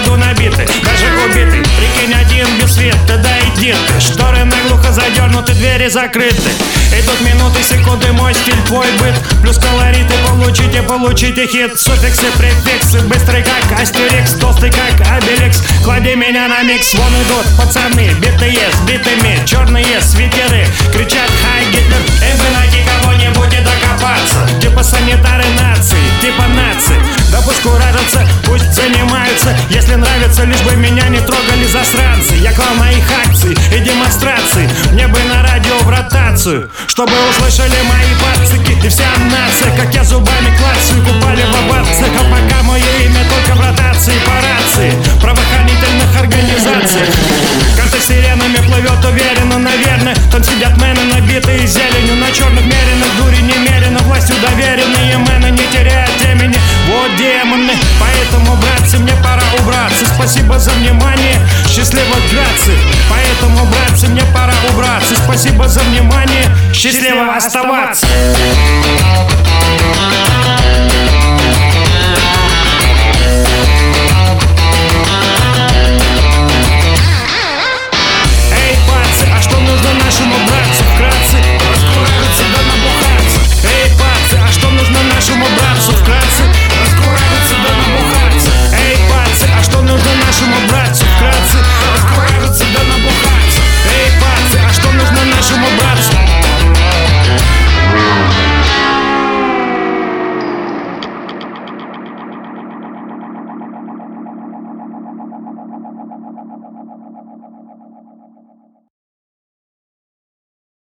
году набиты, даже убиты. Прикинь, один без света, да иди ты. Шторы наглухо задернуты, двери закрыты. Идут минуты, секунды, мой стиль, твой быт. Плюс колориты, получите хит. Суффиксы, префиксы, быстрый как астерикс, толстый как обеликс. Клади меня на микс, вон идут пацаны, битые с битыми, черные свитеры, кричат «Хай, Гитлер!» И бы найти кого-нибудь и докопаться. Типа санитары нации, типа нации. Да пусть куражатся, пусть занимаются. Если нравится, лишь бы меня не трогали засранцы. Я клал моих акций и демонстраций. Мне бы на радио в ротацию, чтобы услышали мои пацики и вся нация. Как я зубами клацаю, купали в овациях. А пока мое имя только в ротации по рации правоохранительных организаций. Карта сиренами плывет уверенно, наверное. Там сидят мены, набитые зеленью. На черных меренных дури немерено. Властью доверенные мены не теряют времени. Вот демоны, поэтому, братцы, мне пора убраться. Спасибо за внимание, счастливо, грации. Поэтому, братцы, мне пора убраться. Спасибо за внимание, счастливо оставаться.